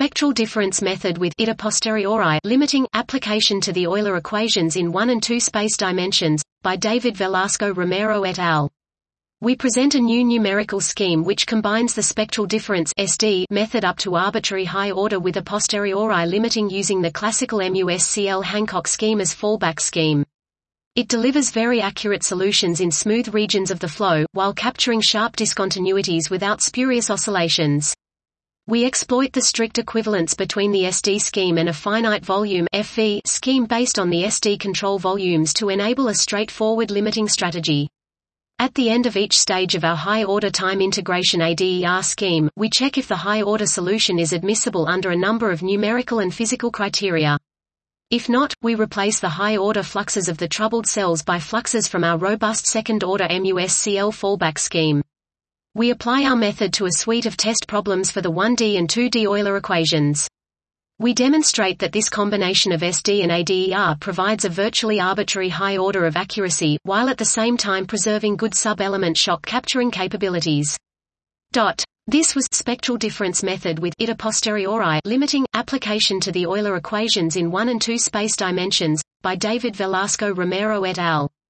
Spectral difference method with iter posteriori limiting application to the Euler equations in 1 and 2 space dimensions, by David Velasco Romero et al. We present a new numerical scheme which combines the spectral difference (SD) method up to arbitrary high order with a posteriori limiting using the classical MUSCL Hancock scheme as fallback scheme. It delivers very accurate solutions in smooth regions of the flow, while capturing sharp discontinuities without spurious oscillations. We exploit the strict equivalence between the SD scheme and a finite volume FV scheme based on the SD control volumes to enable a straightforward limiting strategy. At the end of each stage of our high-order time integration ADER scheme, we check if the high-order solution is admissible under a number of numerical and physical criteria. If not, we replace the high-order fluxes of the troubled cells by fluxes from our robust second-order MUSCL fallback scheme. We apply our method to a suite of test problems for the 1D and 2D Euler equations. We demonstrate that this combination of SD and ADER provides a virtually arbitrary high order of accuracy, while at the same time preserving good sub-element shock capturing capabilities. This was spectral difference method with iter posteriori limiting application to the Euler equations in 1 and 2 space dimensions, by David Velasco Romero et al.